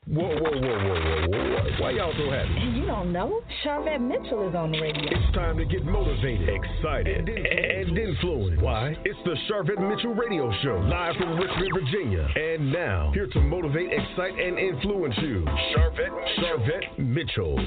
Whoa. Why y'all so happy? You don't know? Charvette Mitchell is on the radio. It's time to get motivated, excited, and influenced. Why? It's the Charvette Mitchell Radio Show, live from Richmond, Virginia. And now, here to motivate, excite, and influence you, Charvette Mitchell.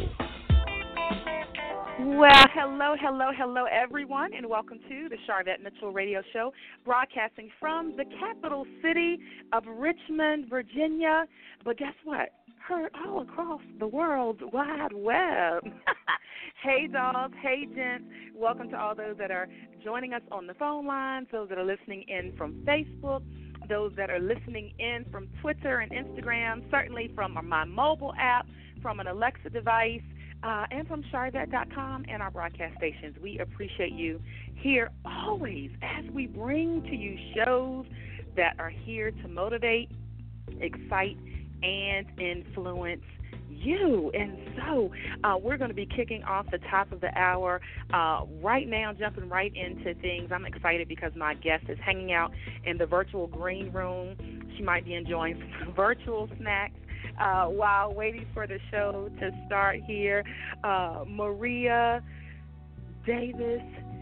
Well, hello, everyone, and welcome to the Charvette Mitchell Radio Show, broadcasting from the capital city of Richmond, Virginia. But guess what? Heard all across the world wide web. Hey, dolls. Hey, gents. Welcome to all those that are joining us on the phone lines, those that are listening in from Facebook, those that are listening in from Twitter and Instagram, certainly from my mobile app, from an Alexa device, and from Charvette.com and our broadcast stations. We appreciate you here always as we bring to you shows that are here to motivate, excite, and influence you. And so we're going to be kicking off the top of the hour right now, jumping right into things. I'm excited because my guest is hanging out in the virtual green room. She might be enjoying some virtual snacks while waiting for the show to start here. Maria Davis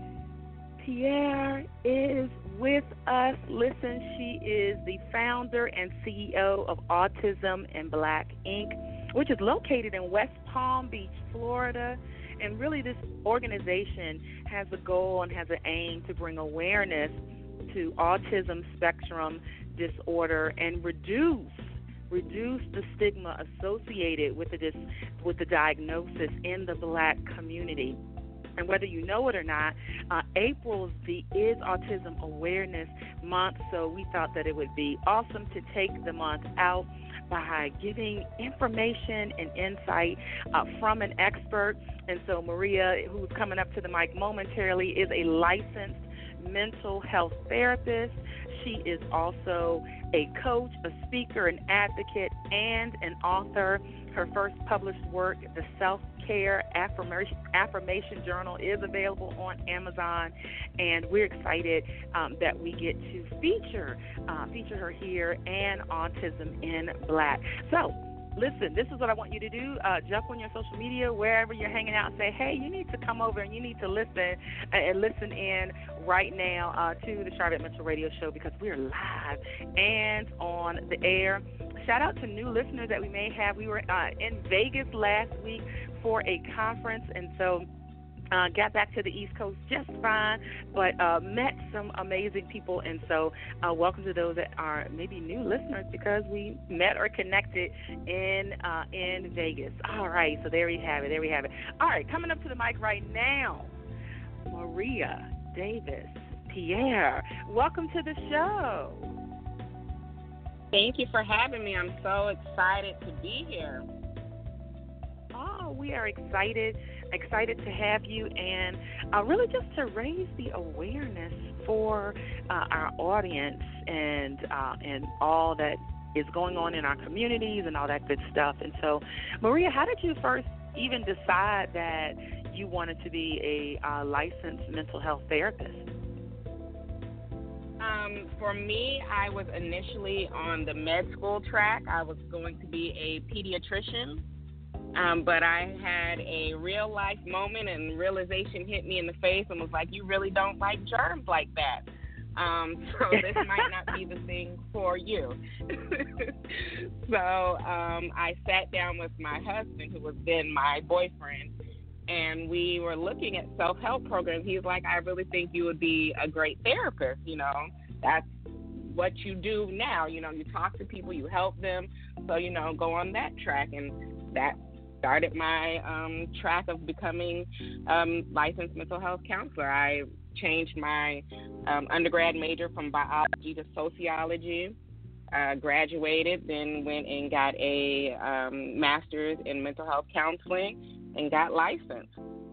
Pierre is with us. Listen, she is the founder and CEO of Autism in Black Inc., which is located in West Palm Beach, Florida. And really this organization has a goal and has an aim to bring awareness to autism spectrum disorder and reduce the stigma associated with the diagnosis in the Black community. And whether you know it or not, April is Autism Awareness Month, so we thought that it would be awesome to take the month out by giving information and insight from an expert. And so Maria, who's coming up to the mic momentarily, is a licensed mental health therapist. She is also a coach, a speaker, an advocate, and an author. Her first published work, The Self-Care Affirmation Journal, is available on Amazon, and we're excited that we get to feature her here and Autism in Black. So, listen, this is what I want you to do. Jump on your social media, wherever you're hanging out, and say, hey, you need to come over and you need to listen in right now to the Charvette Mitchell Radio Show, because we're live and on the air. Shout out to new listeners that we may have. We were in Vegas last week for a conference, and so got back to the East Coast just fine, but met some amazing people. And so welcome to those that are maybe new listeners, because we met or connected in Vegas. All right, so there we have it. All right, coming up to the mic right now, Maria Davis Pierre. Welcome to the show. Thank you for having me. I'm so excited to be here. Oh, we are excited to have you, and really just to raise the awareness for our audience and all that is going on in our communities and all that good stuff. And so, Maria, how did you first even decide that you wanted to be a licensed mental health therapist? For me, I was initially on the med school track. I was going to be a pediatrician. But I had a real life moment, and realization hit me in the face and was like, you really don't like germs like that. So this might not be the thing for you. So I sat down with my husband, who was then my boyfriend, and we were looking at self-help programs. He was like, I really think you would be a great therapist. You know, that's what you do now. You know, you talk to people, you help them. So, you know, go on that track. And that started my track of becoming licensed mental health counselor. I changed my undergrad major from biology to sociology, graduated, then went and got a master's in mental health counseling and got licensed.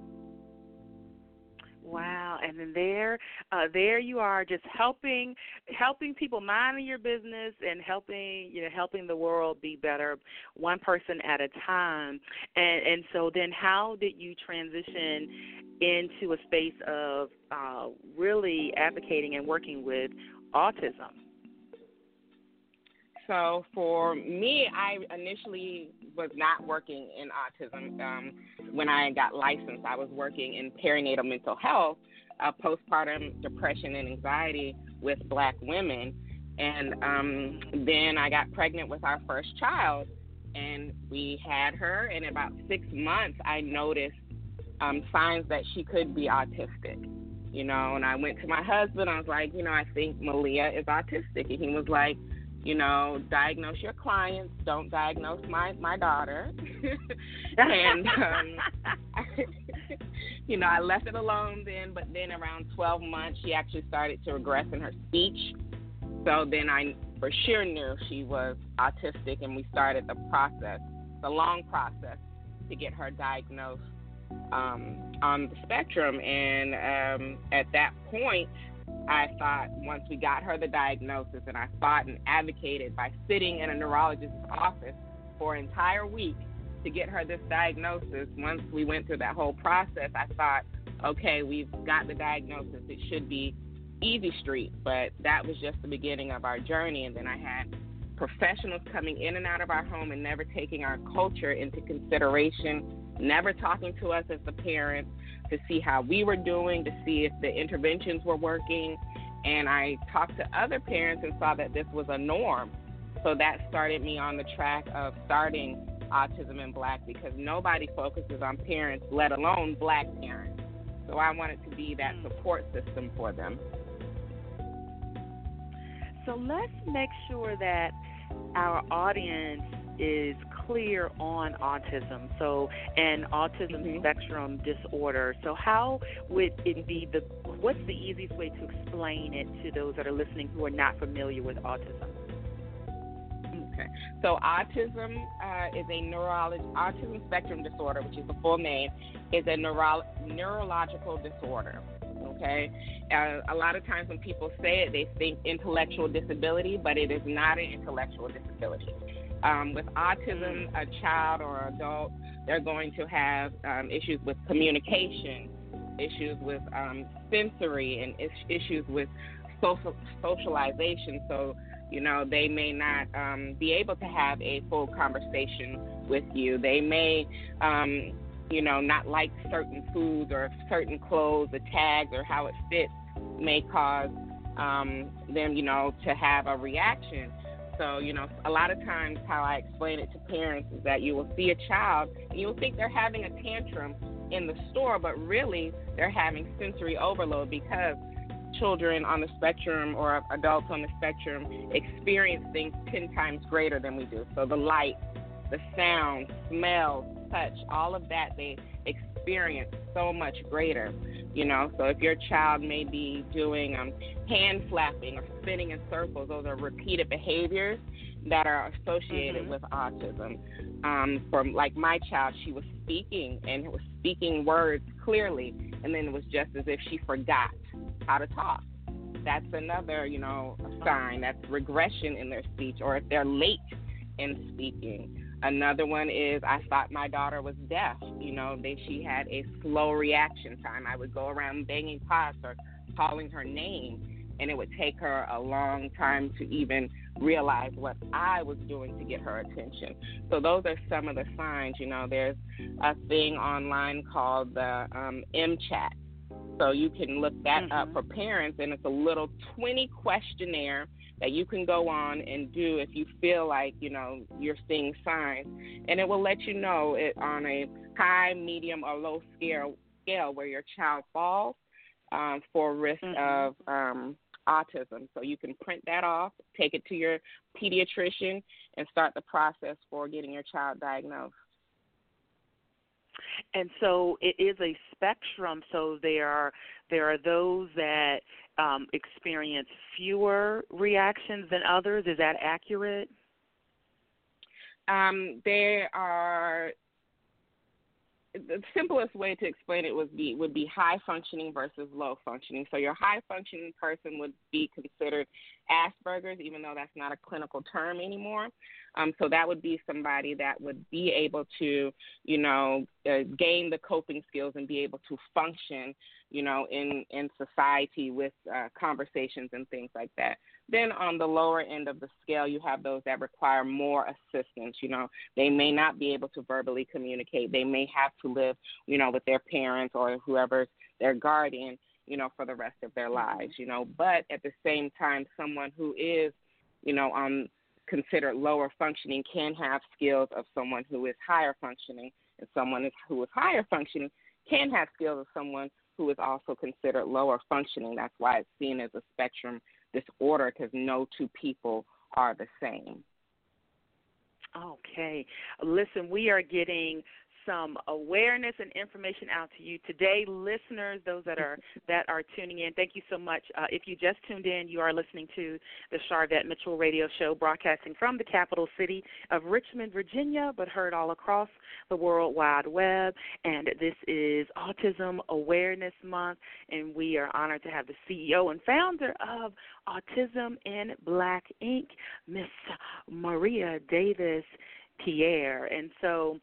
Wow, and then there you are, just helping people, minding your business and helping the world be better, one person at a time. And so then, how did you transition into a space of really advocating and working with autism? So for me, I initially was not working in autism. When I got licensed, I was working in perinatal mental health, postpartum depression and anxiety with Black women. And then I got pregnant with our first child, and we had her. And in about 6 months, I noticed signs that she could be autistic. And I went to my husband. I was like, I think Malia is autistic. And he was like, diagnose your clients. Don't diagnose my daughter. And, I left it alone then. But then around 12 months, she actually started to regress in her speech. So then I for sure knew she was autistic, and we started the long process, to get her diagnosed on the spectrum. And at that point, I thought, once we got her the diagnosis, and I fought and advocated by sitting in a neurologist's office for an entire week to get her this diagnosis, once we went through that whole process, I thought, okay, we've got the diagnosis. It should be easy street. But that was just the beginning of our journey. And then I had professionals coming in and out of our home and never taking our culture into consideration, never talking to us as the parents to see how we were doing, to see if the interventions were working. And I talked to other parents and saw that this was a norm. So that started me on the track of starting Autism in Black, because nobody focuses on parents, let alone Black parents. So I wanted to be that support system for them. So let's make sure that our audience is clear on autism, and autism spectrum disorder. So how would it be what's the easiest way to explain it to those that are listening who are not familiar with autism? Okay. So autism is a autism spectrum disorder, which is the full name, is a neurological disorder. Okay. A lot of times when people say it, they think intellectual disability, but it is not an intellectual disability. With autism, a child or adult, they're going to have issues with communication, issues with sensory, and issues with socialization. So, they may not be able to have a full conversation with you. They may, not like certain foods or certain clothes, the tags or how it fits may cause them, to have a reaction. So, a lot of times how I explain it to parents is that you will see a child and you'll think they're having a tantrum in the store, but really they're having sensory overload, because children on the spectrum or adults on the spectrum experience things 10 times greater than we do. So the light, the sound, smell, touch, all of that they experience so much greater. So if your child may be doing hand flapping or spinning in circles, those are repeated behaviors that are associated with autism. For like my child, she was speaking and was speaking words clearly, and then it was just as if she forgot how to talk. That's another, sign. That's regression in their speech, or if they're late in speaking. Another one is I thought my daughter was deaf. She had a slow reaction time. I would go around banging pots or calling her name, and it would take her a long time to even realize what I was doing to get her attention. So those are some of the signs. There's a thing online called the MChat. So you can look that up for parents, and it's a little 20 questionnaire that you can go on and do if you feel like, you're seeing signs. And it will let you know it on a high, medium, or low scale where your child falls for risk of autism. So you can print that off, take it to your pediatrician, and start the process for getting your child diagnosed. And so it is a spectrum. So there are those that experience fewer reactions than others. Is that accurate? There are. The simplest way to explain it would be high functioning versus low functioning. So your high functioning person would be considered Asperger's, even though that's not a clinical term anymore. So that would be somebody that would be able to, gain the coping skills and be able to function, in society with conversations and things like that. Then on the lower end of the scale, you have those that require more assistance. They may not be able to verbally communicate. They may have to live, with their parents or whoever's their guardian, for the rest of their lives, But at the same time, someone who is, considered lower functioning can have skills of someone who is higher functioning, and someone who is higher functioning can have skills of someone who is also considered lower functioning. That's why it's seen as a spectrum disorder, because no two people are the same. Okay. Listen, we are getting some awareness and information out to you today, listeners, those that are tuning in. Thank you so much. If you just tuned in, you are listening to the Sharvette Mitchell Radio Show, broadcasting from the capital city of Richmond, Virginia, but heard all across the World Wide Web. And this is Autism Awareness Month, and we are honored to have the CEO and founder of Autism in Black Ink, Miss Maria Davis Pierre. And so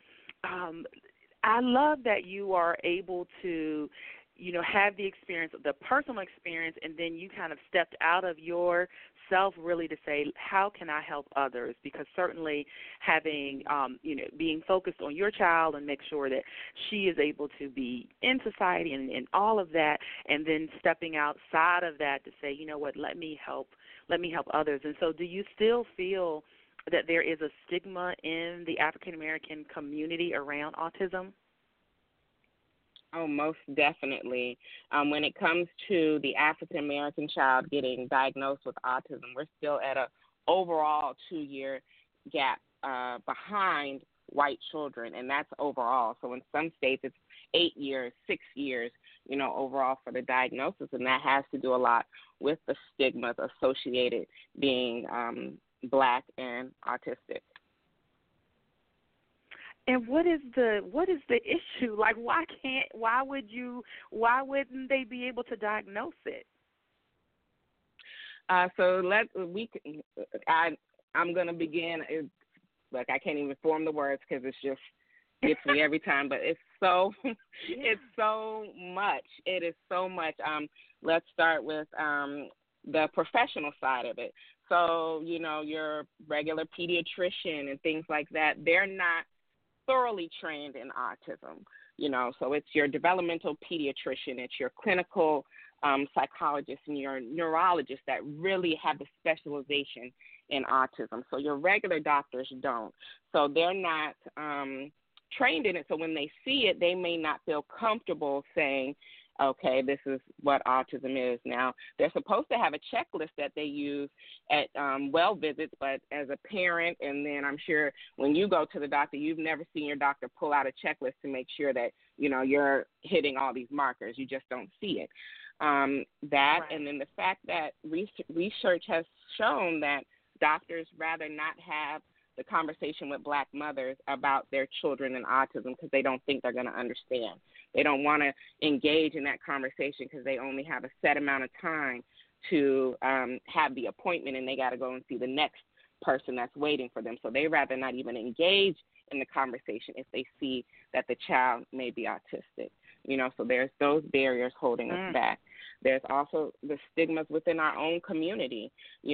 I love that you are able to, have the experience, the personal experience, and then you kind of stepped out of yourself really to say, how can I help others? Because certainly having, being focused on your child and make sure that she is able to be in society and all of that, and then stepping outside of that to say, let me help others. And so do you still feel that there is a stigma in the African-American community around autism? Oh, most definitely. When it comes to the African-American child getting diagnosed with autism, we're still at an overall 2-year gap behind white children, and that's overall. So in some states it's 8 years, 6 years, overall for the diagnosis, and that has to do a lot with the stigmas associated being Black and autistic. And what is the issue? Like, why wouldn't they be able to diagnose it? I'm going to begin. I can't even form the words because it's just gets me every time. But it's so it's so much. It is so much. Let's start with the professional side of it. So, your regular pediatrician and things like that, they're not thoroughly trained in autism, so it's your developmental pediatrician, it's your clinical psychologist and your neurologist that really have the specialization in autism. So your regular doctors don't. So they're not trained in it. So when they see it, they may not feel comfortable saying, okay, this is what autism is. Now, they're supposed to have a checklist that they use at well visits, but as a parent, and then I'm sure when you go to the doctor, you've never seen your doctor pull out a checklist to make sure that, you're hitting all these markers. You just don't see it. Right. And then the fact that research has shown that doctors rather not have the conversation with Black mothers about their children and autism because they don't think they're going to understand. They don't want to engage in that conversation because they only have a set amount of time to have the appointment, and they got to go and see the next person that's waiting for them. So they rather not even engage in the conversation if they see that the child may be autistic. So there's those barriers holding us back. There's also the stigmas within our own community.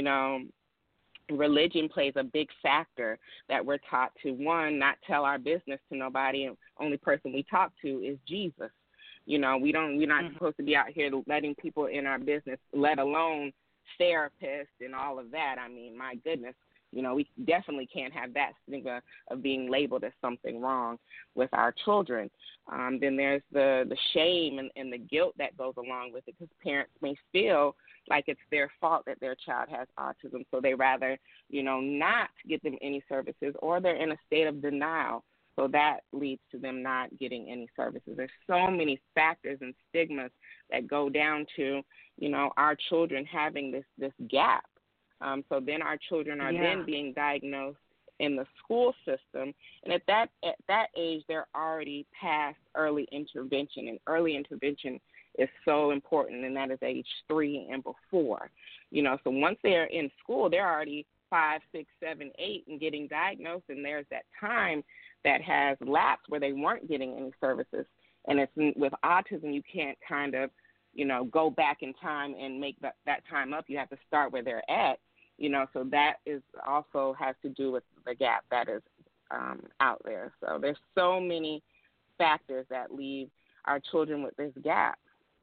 Religion plays a big factor that we're taught to, one, not tell our business to nobody, and only person we talk to is Jesus. We're not supposed to be out here letting people in our business, let alone therapists and all of that. I mean, my goodness, we definitely can't have that stigma of being labeled as something wrong with our children. Then there's the shame and the guilt that goes along with it, because parents may feel like it's their fault that their child has autism, so they rather, not get them any services, or they're in a state of denial. So that leads to them not getting any services. There's so many factors and stigmas that go down to, our children having this gap. So then our children are then being diagnosed in the school system, and at that age, they're already past early intervention, and early intervention is so important, and that is age 3 and before. So once they're in school, they're already 5, 6, 7, 8 and getting diagnosed, and there's that time that has lapsed where they weren't getting any services. And it's with autism, you can't kind of, go back in time and make that time up. You have to start where they're at, so that is also has to do with the gap that is out there. So there's so many factors that leave our children with this gap.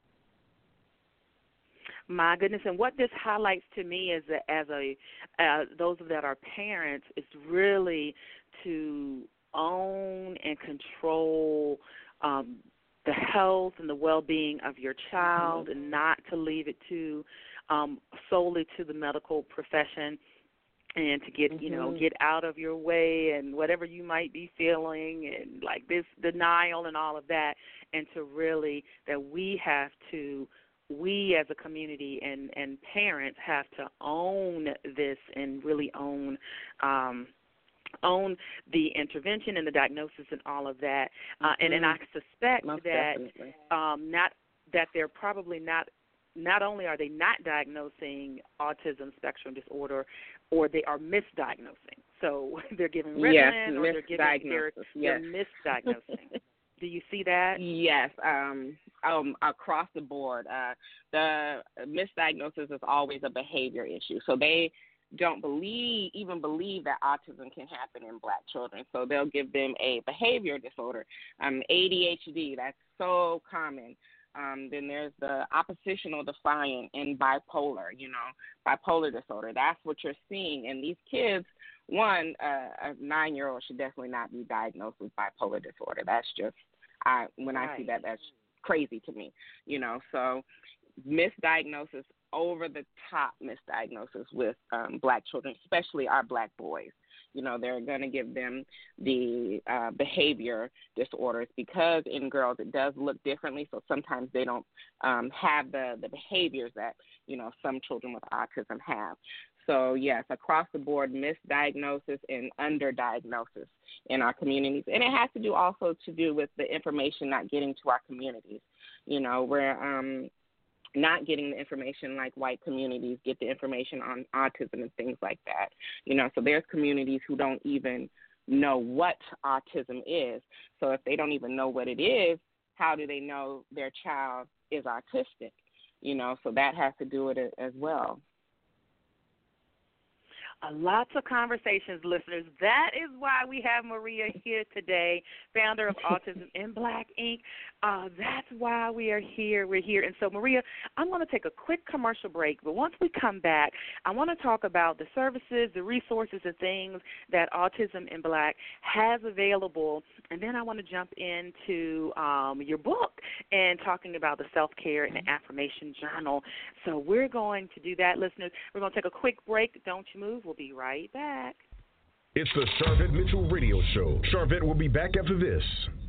My goodness, and what this highlights to me is that as those that are parents, is really to own and control the health and the well-being of your child, and not to leave it to solely to the medical profession, and to get get out of your way and whatever you might be feeling and like this denial and all of that, and to really that we as a community and parents have to own this and really own the intervention and the diagnosis and all of that. And I suspect Most that definitely. They're probably not only are they not diagnosing autism spectrum disorder, or they are misdiagnosing. So they're giving Ritalin, or they're misdiagnosing. Do you see that? Yes, across the board. The misdiagnosis is always a behavior issue. So they don't even believe that autism can happen in Black children. So they'll give them a behavior disorder, ADHD. That's so common. Then there's the oppositional defiant and bipolar, bipolar disorder. That's what you're seeing. And these kids, a 9-year-old should definitely not be diagnosed with bipolar disorder. That's just, I see that, that's crazy to me, So misdiagnosis, over the top misdiagnosis with Black children, especially our Black boys. They're going to give them the behavior disorders, because in girls it does look differently. So sometimes they don't have the behaviors that, some children with autism have. So, yes, across the board, misdiagnosis and underdiagnosis in our communities. And it has to do also with the information not getting to our communities. We're not getting the information like white communities get the information on autism and things like that. So there's communities who don't even know what autism is. So if they don't even know what it is, how do they know their child is autistic? So that has to do with it as well. Lots of conversations, listeners. That is why we have Maria here today, founder of Autism in Black, Inc. That's why we are here. We're here. And so, Maria, I'm going to take a quick commercial break, but once we come back, I want to talk about the services, the resources, and things that Autism in Black has available, and then I want to jump into your book and talking about the self-care and the affirmation journal. So we're going to do that, listeners. We're going to take a quick break. Don't you move. We'll be right back. It's the Sharvette Mitchell Radio Show. Sharvette will be back after this.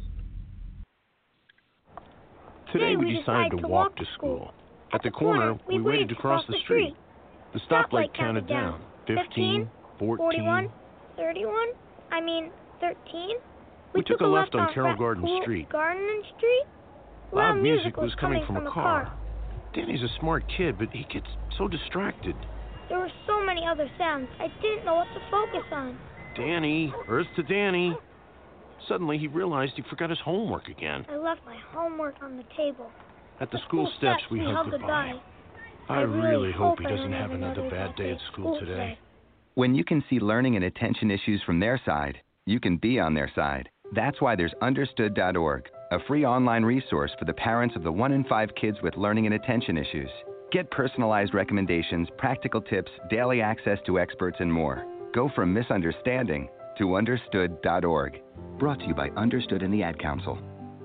Today we decided to walk to school. At the corner, we waited to cross the street. The stoplight counted down. 15, 14, 41, 31, 13. We took a left on Carroll Garden Street. Garden Street? Loud music was coming from a car. Danny's a smart kid, but he gets so distracted. There were so many other sounds, I didn't know what to focus on. Danny, earth to Danny. Suddenly he realized he forgot his homework again. I left my homework on the table. At the school steps, we hugged goodbye. I really hope he doesn't have another bad day at school today. When you can see learning and attention issues from their side, you can be on their side. That's why there's Understood.org, a free online resource for the parents of the 1 in 5 kids with learning and attention issues. Get personalized recommendations, practical tips, daily access to experts, and more. Go from misunderstanding to Understood.org. Brought to you by Understood and the Ad Council.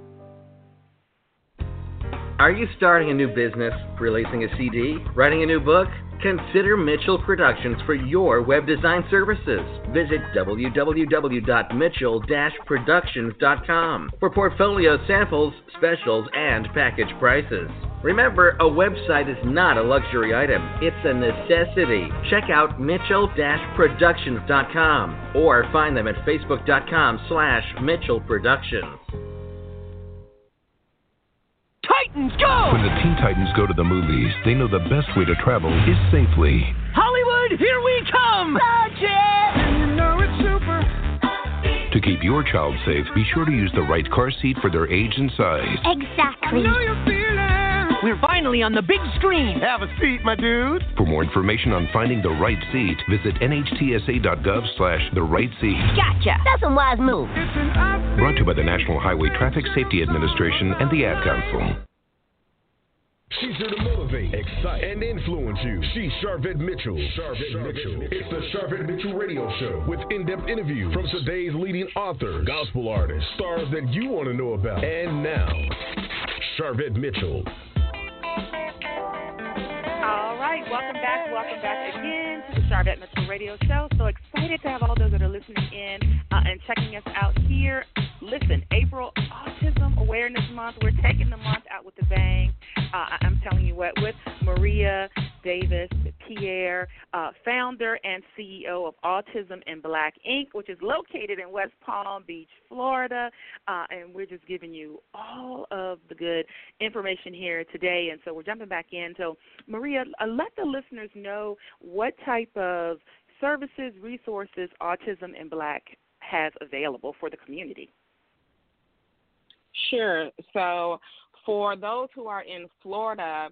Are you starting a new business, releasing a CD, writing a new book? Consider Mitchell Productions for your web design services. Visit www.mitchell-productions.com for portfolio samples, specials, and package prices. Remember, a website is not a luxury item. It's a necessity. Check out mitchell-productions.com or find them at facebook.com/Mitchell Productions. Titans go! When the Teen Titans go to the movies, they know the best way to travel is safely. Hollywood, ride. Here we come. Road trip. And you know it's super. To keep your child safe, be sure to use the right car seat for their age and size. Exactly. I know you're feeling. We're finally on the big screen. Have a seat, my dude. For more information on finding the right seat, visit nhtsa.gov/the-right-seat. Gotcha. That's a wise move. It's an upbeat. Brought to you by the National Highway Traffic Safety Administration and the Ad Council. She's here to motivate, excite, and influence you. She's Sharvette Mitchell. It's the Sharvette Mitchell Radio Show with in-depth interviews from today's leading authors, gospel artists, stars that you want to know about. And now, Sharvette Mitchell. All right, welcome back again to the Sharvette Mitchell Radio Show. So excited to have all those that are listening in and checking us out here. Listen, April Autism Awareness Month. We're taking the month out with a bang. I'm telling you what, with Maria Davis Pierre, founder and CEO of Autism in Black, Inc., which is located in West Palm Beach, Florida. And we're just giving you all of the good information here today. And so we're jumping back in. So, Maria, let the listeners know what type of services, resources Autism in Black has available for the community. Sure. So for those who are in Florida,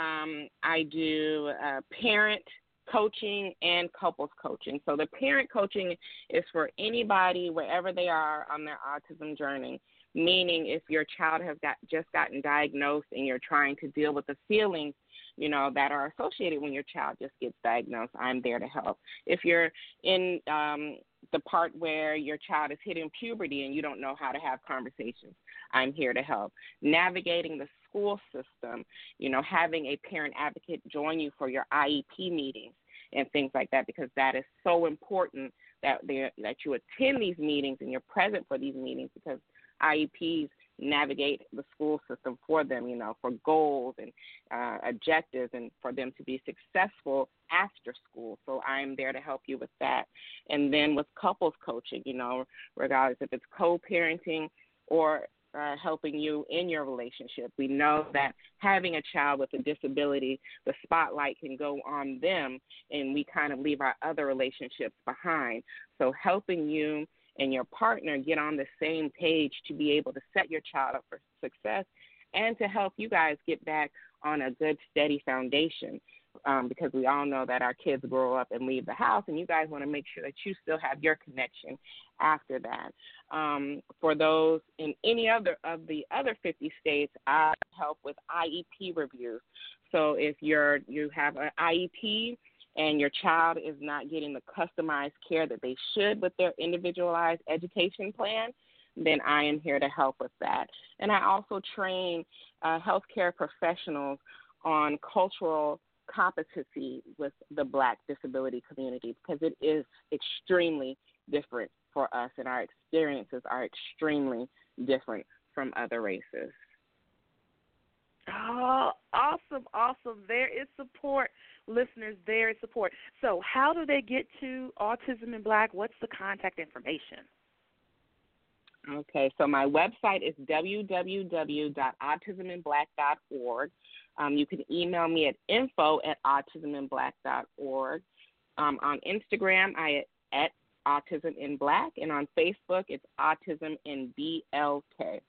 I do parent coaching and couples coaching. So the parent coaching is for anybody wherever they are on their autism journey, meaning if your child has just gotten diagnosed and you're trying to deal with the feelings, that are associated when your child just gets diagnosed, I'm there to help. If you're in the part where your child is hitting puberty and you don't know how to have conversations, I'm here to help. Navigating the school system, having a parent advocate join you for your IEP meetings and things like that, because that is so important that you attend these meetings and you're present for these meetings, because IEPs navigate the school system for them, for goals and objectives and for them to be successful after school. So I'm there to help you with that. And then with couples coaching, regardless if it's co-parenting or helping you in your relationship. We know that having a child with a disability, the spotlight can go on them, and we kind of leave our other relationships behind. So helping you and your partner get on the same page to be able to set your child up for success and to help you guys get back on a good, steady foundation, because we all know that our kids grow up and leave the house, and you guys want to make sure that you still have your connection after that. For those in any other of the other 50 states, I help with IEP reviews. So if you have an IEP and your child is not getting the customized care that they should with their individualized education plan, then I am here to help with that. And I also train healthcare professionals on cultural competency with the Black disability community, because it is extremely different for us, and our experiences are extremely different from other races. Oh, awesome. There is support, listeners. There is support. So how do they get to Autism in Black? What's the contact information? Okay, so my website is www.autisminblack.org. You can email me at info@autisminblack.org. On Instagram, I at Autism in Black, and on Facebook, it's Autism in BLK.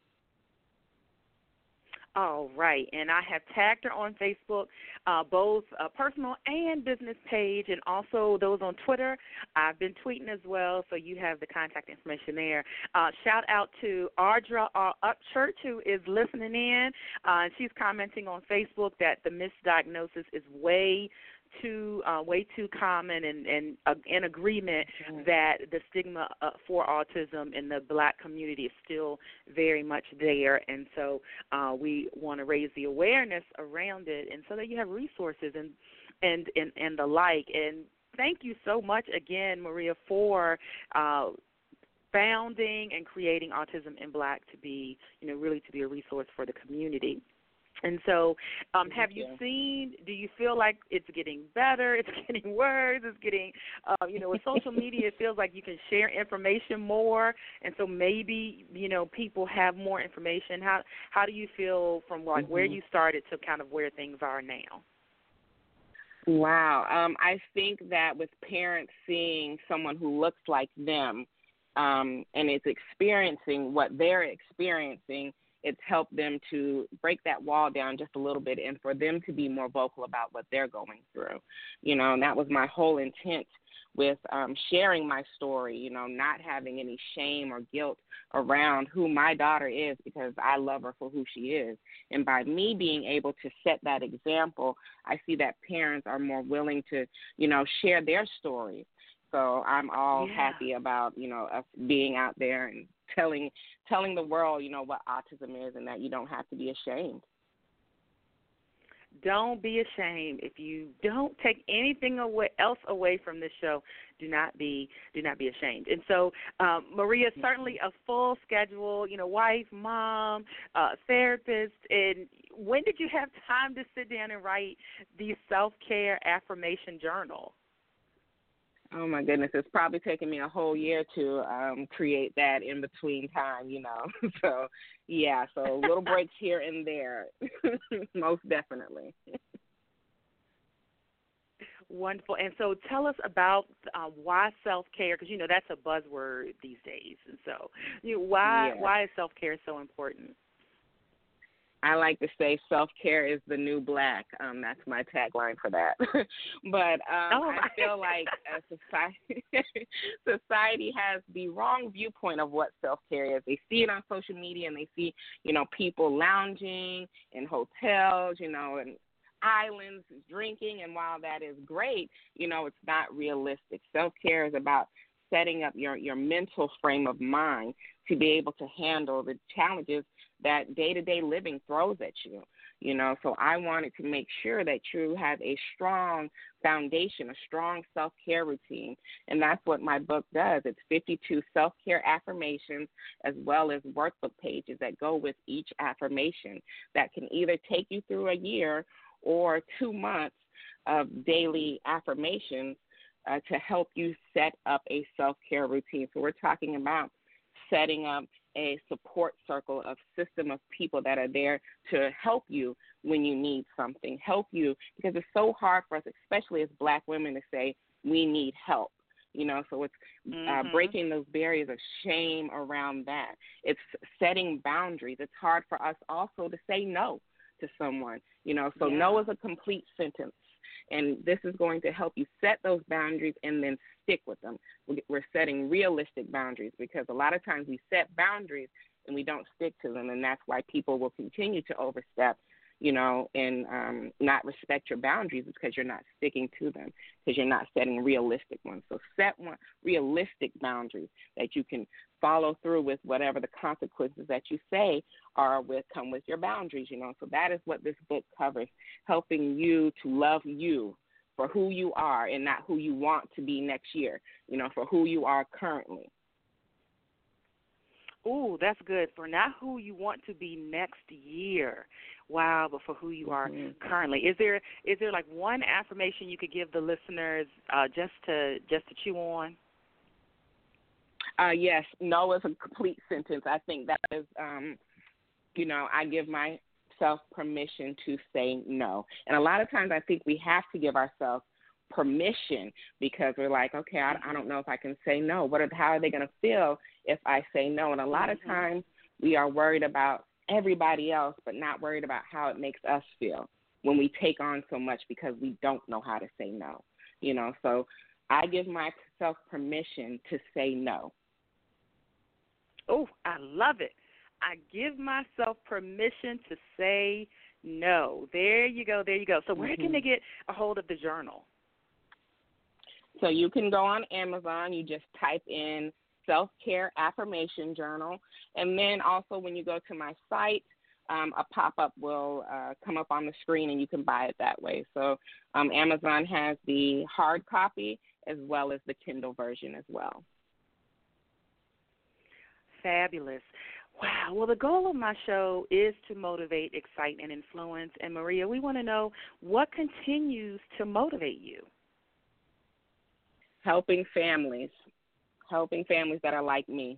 All right, and I have tagged her on Facebook, both a personal and business page, and also those on Twitter. I've been tweeting as well, so you have the contact information there. Shout out to Ardra Upchurch, who is listening in. She's commenting on Facebook that the misdiagnosis is way too common, and in agreement that the stigma for autism in the Black community is still very much there, and so we want to raise the awareness around it, and so that you have resources and the like. And thank you so much again, Maria, for founding and creating Autism in Black to be, really to be a resource for the community. And so have you seen, do you feel like it's getting better, it's getting worse, it's getting, with social media, it feels like you can share information more, and so maybe, people have more information. How do you feel from where you started to kind of where things are now? Wow. I think that with parents seeing someone who looks like them and is experiencing what they're experiencing, it's helped them to break that wall down just a little bit and for them to be more vocal about what they're going through. And that was my whole intent with sharing my story, not having any shame or guilt around who my daughter is because I love her for who she is. And by me being able to set that example, I see that parents are more willing to, share their stories. So I'm all happy about, us being out there and telling the world, what autism is and that you don't have to be ashamed. Don't be ashamed. If you don't take anything else away from this show, do not be ashamed. And so, Maria, certainly a full schedule, wife, mom, therapist. And when did you have time to sit down and write the self-care affirmation journal? Oh, my goodness. It's probably taken me a whole year to create that in between time, So, yeah, so little breaks here and there, most definitely. Wonderful. And so tell us about why self-care, because, that's a buzzword these days. And so why is self-care so important? I like to say self-care is the new black. That's my tagline for that. But I feel like society has the wrong viewpoint of what self-care is. They see it on social media and they see, people lounging in hotels, and islands drinking. And while that is great, it's not realistic. Self-care is about setting up your mental frame of mind to be able to handle the challenges that day-to-day living throws at you, So I wanted to make sure that you have a strong foundation, a strong self-care routine, and that's what my book does. It's 52 self-care affirmations as well as workbook pages that go with each affirmation that can either take you through a year or 2 months of daily affirmations to help you set up a self-care routine. So we're talking about setting up a support circle, of system of people that are there to help you when you need something, help you, because it's so hard for us, especially as Black women, to say we need help. So it's breaking those barriers of shame around that. It's setting boundaries. It's hard for us also to say no to someone, so no is a complete sentence. And this is going to help you set those boundaries and then stick with them. We're setting realistic boundaries because a lot of times we set boundaries and we don't stick to them, and that's why people will continue to overstep, and not respect your boundaries because you're not sticking to them, because you're not setting realistic ones. So set realistic boundaries that you can follow through with, whatever the consequences that you say come with your boundaries, So that is what this book covers, helping you to love you for who you are and not who you want to be next year, for who you are currently. Ooh, that's good. For not who you want to be next year. Wow, but for who you are currently. Is there like one affirmation you could give the listeners just to chew on? Yes, no is a complete sentence. I think that is, I give myself permission to say no. And a lot of times I think we have to give ourselves permission because we're like, okay, I don't know if I can say no. How are they going to feel if I say no? And a lot of times we are worried about everybody else but not worried about how it makes us feel when we take on so much because we don't know how to say no. So I give myself permission to say no. Oh, I love it. I give myself permission to say no. There you go. So where can they get a hold of the journal? So you can go on Amazon. You just type in Self-Care Affirmation Journal. And then also when you go to my site, a pop-up will come up on the screen and you can buy it that way. So Amazon has the hard copy as well as the Kindle version as well. Fabulous. Wow. Well, the goal of my show is to motivate, excite, and influence. And, Maria, we want to know what continues to motivate you. Helping families that are like me.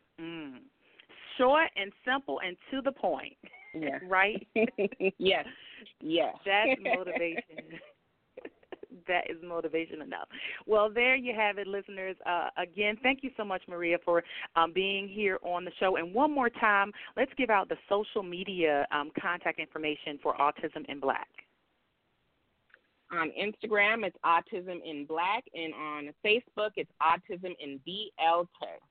Short and simple and to the point. Yes. Right? Yes. Yes. That's motivation. That is motivation enough. Well, there you have it, listeners. Again, thank you so much, Maria, for being here on the show. And one more time, let's give out the social media contact information for Autism in Black. On Instagram, it's Autism in Black, and on Facebook, it's Autism in BLK.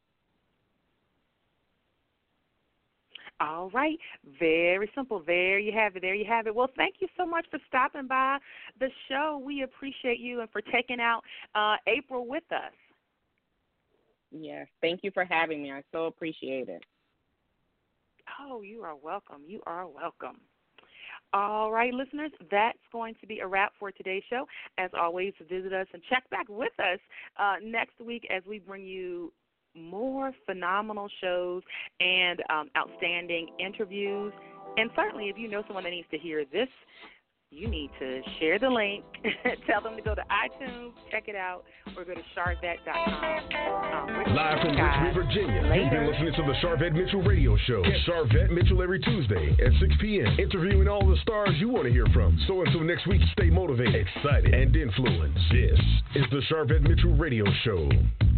All right. Very simple. There you have it. There you have it. Well, thank you so much for stopping by the show. We appreciate you and for taking out April with us. Yes. Thank you for having me. I so appreciate it. Oh, you are welcome. You are welcome. All right, listeners, that's going to be a wrap for today's show. As always, visit us and check back with us next week as we bring you more phenomenal shows and outstanding interviews. And certainly, if you know someone that needs to hear this, you need to share the link, tell them to go to iTunes, check it out, or go to Sharvette.com. Live from Richmond, Virginia, you've been listening to the Sharvette Mitchell Radio Show. Get Sharvette Mitchell every Tuesday at 6 p.m., interviewing all the stars you want to hear from. So until next week, stay motivated, excited, and influenced. This is the Sharvette Mitchell Radio Show.